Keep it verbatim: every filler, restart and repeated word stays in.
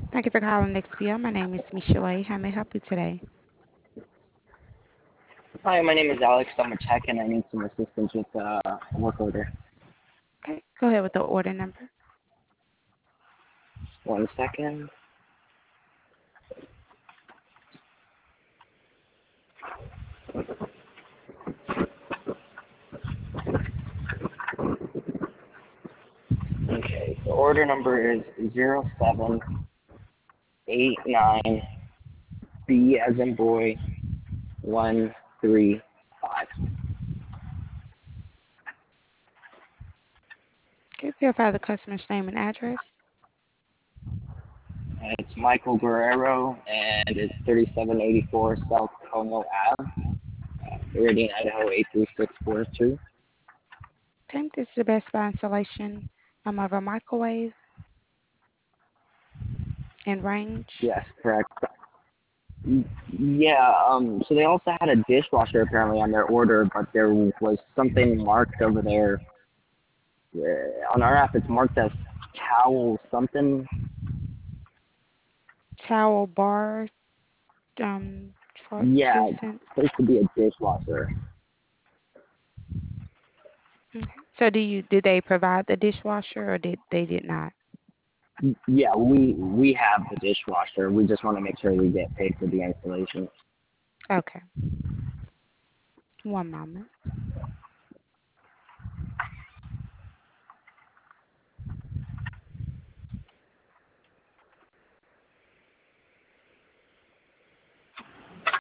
Thank you for calling X P L. My name is Michelle. How may I help you today? Hi, my name is Alex. I'm a tech and I need some assistance with uh, a work order. Okay, go ahead with the order number. One second. Okay, the order number is zero seven eight nine B as in boy one three five. Okay, verify the customer's name and address. And it's Michael Guerrero and it's thirty-seven eighty-four South Como Ave, Meridian, Idaho eight three six four two. Okay, this is the Best Buy installation um, of a microwave and range. Yes, correct. Yeah, um, so they also had a dishwasher apparently on their order, but there was something marked over there. Uh, on our app, it's marked as towel something. Towel bar um, Yeah, it's translucent. supposed to be a dishwasher. Okay. So do you did they provide the dishwasher or did they did not? Yeah, we we have the dishwasher. We just want to make sure we get paid for the installation. Okay. One moment.